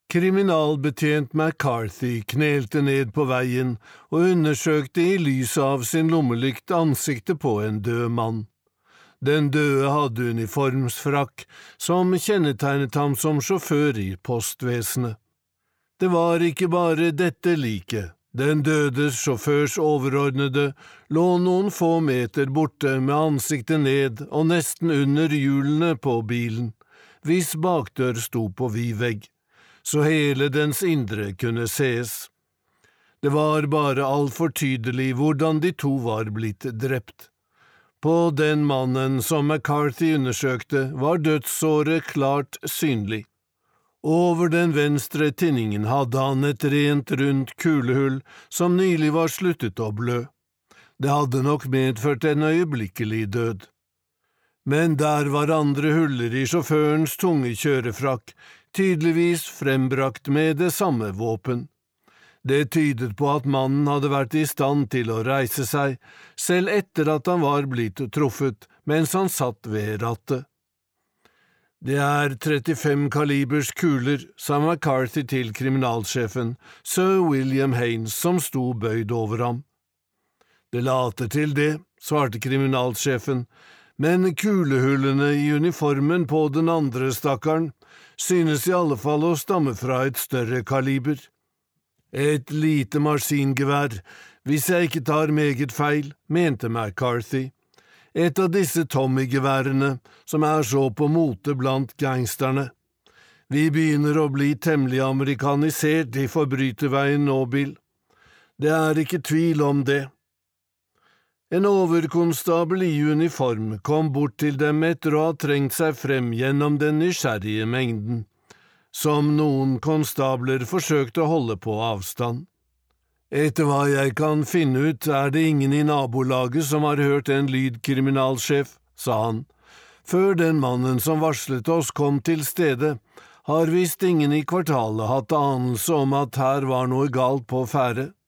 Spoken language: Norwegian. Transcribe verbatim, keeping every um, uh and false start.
Kriminalbetjent McCarthy knelte ned på veien og undersøkte i lyset av sin lommelykt ansiktet på en død mann. Den døde hadde uniformsfrakk som kjennetegnet ham som sjåfør i postvesenet. Det var ikke bare dette liket. Den dødes sjåførs overordnede lå noen få meter borte med ansiktet ned og nesten under hjulene på bilen, hvis bakdør sto på vid vegg, så hele dens indre kunne ses. Det var bare alt for tydelig hvordan de to var blitt drept. På den mannen som McCarthy undersøkte, var dødssåret klart synlig. Over den venstre tinningen hadde han et rent rundt kulehull som nylig var sluttet å blø. Det hadde nok medført en øyeblikkelig død. Men der var andre huller i sjåførens tunge kjørefrakk, tydeligvis frembrakt med det samme våpen. Det tydet på at mannen hadde vært i stand til å reise seg, selv etter at han var blitt truffet, mens han satt ved rattet. Det er trettifem kalibers kuler, sa McCarthy til kriminalsjefen, Sir William Haynes, som sto bøyd over ham. Det later til det, svarte kriminalsjefen, men kulehullene i uniformen på den andre stakkaren synes i alle fall å stamme fra et større kaliber. Et lite maskingevær, hvis jeg ikke tar meget feil, mente McCarthy. Et av disse Tommy-geværene som er så på mote blant gangsterne. Vi begynner å bli temmelig amerikanisert i forbryterveien nå, Bill. Det er ikke tvil om det. En overkonstabel i uniform kom bort til dem etter å ha trengt seg frem gjennom den nysgjerrige mengden, som noen konstabler forsøkte å holde på avstand. Etter hva jeg kan finne ut, er det ingen i nabolaget som har hørt en lyd, kriminalsjef, sa han. Før den mannen som varslet oss kom til stedet, har visst ingen i kvartalet hatt anelse om at her var noe galt på ferde.